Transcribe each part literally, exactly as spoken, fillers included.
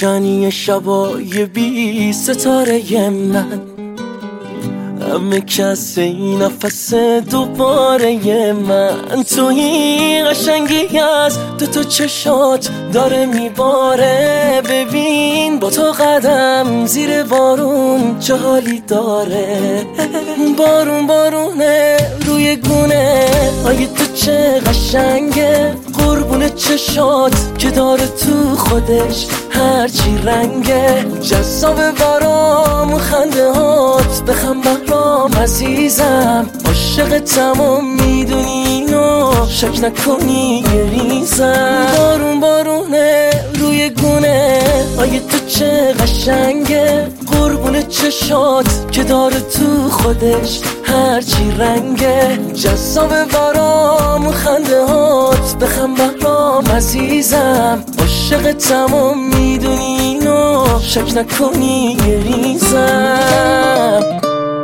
روشنی شبای بی ستاره من، همه کس این نفس دوباره من. توی قشنگی از دو تا چشات داره میباره، ببین با تو قدم زیر بارون چه حالی داره. بارون بارونه روی گونه آیه تو چه قشنگه، قربون چشات که داره تو خودش هرچی رنگه. جذاب برام خنده هات، بخم برام عزیزم، عاشق تمام میدونی اینو شک نکنی یه ریزم. بارون بارونه روی گونه آیه تو چه قشنگه، قربون چشات که داره تو خودش هرچی رنگه. جذاب برام خنده هات، بخم برام عزیزم، عاشق تمام میدونی اینو شک نکنی یه ریزم.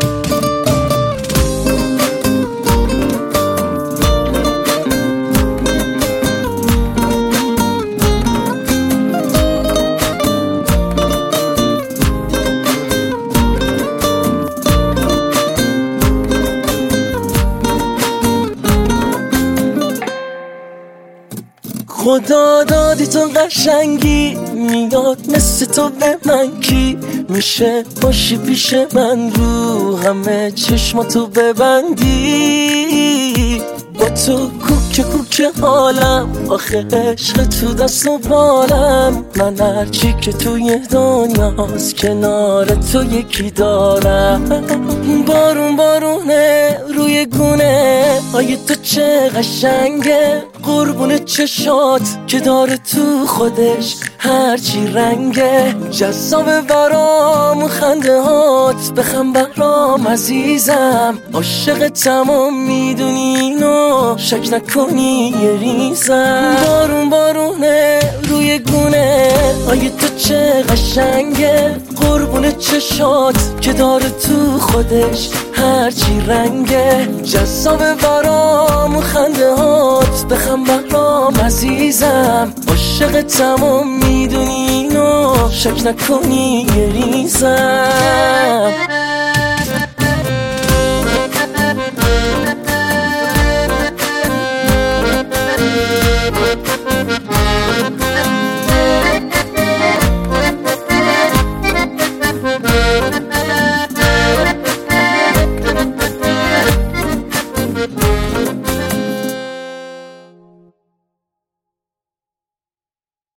خدا دادی تو قشنگی، میاد مثل تو به من کی میشه باشی پیش من، رو همه چشماتو ببندی. با تو کوک کوک حالم، آخه عشق تو دست و بالم. من هرچی که توی دنیاست کنار تو یکی دارم. بارون بارونه روی گونه آیه تو چه قشنگه، قربون چشات که داره تو خودش هرچی رنگه. جذاب برام خنده هات، بخم برام عزیزم، عاشق تمام میدونی اینو شک نکنی یه ریزم. بارون بارونه روی گونه آیه تو چه قشنگه، قربون چشات که داره تو خودش هرچی رنگه. جذاب برام خنده هات، بخم برام عزیزم، عاشق تمام میدونی اینو شک نکنی یه ریزم.